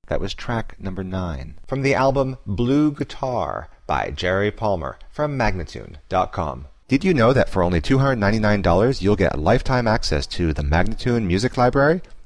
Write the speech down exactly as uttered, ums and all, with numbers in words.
That was track number nine. From the album Blue Guitar by Jerry Palmer from Magnatune dot com. Did you know that for only two hundred ninety-nine dollars you'll get lifetime access to the Magnatune Music Library?